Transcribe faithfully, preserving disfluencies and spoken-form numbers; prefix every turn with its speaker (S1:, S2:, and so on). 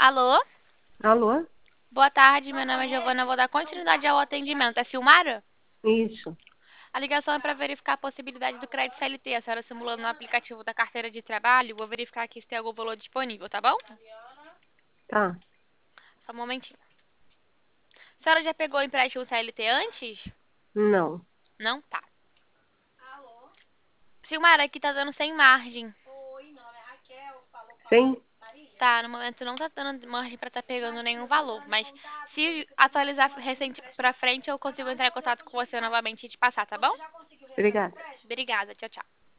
S1: Alô?
S2: Alô?
S1: Boa tarde, meu nome é Giovana, eu vou dar continuidade ao atendimento. É Silmara?
S2: Isso,
S1: A ligação é para verificar a possibilidade do crédito C L T. A senhora simulando no aplicativo da carteira de trabalho. Vou verificar aqui se tem algum valor disponível, tá bom?
S2: tá.
S1: Só um momentinho. A senhora já pegou o empréstimo C L T antes?
S2: Não.
S1: Não? Tá. Silmara, aqui tá dando sem margem.
S2: Sim?
S1: Tá, no momento não tá dando margem pra tá pegando nenhum valor, mas se atualizar recente pra frente, eu consigo entrar em contato com você novamente e te passar, tá bom?
S2: Obrigada.
S1: Obrigada, tchau, tchau.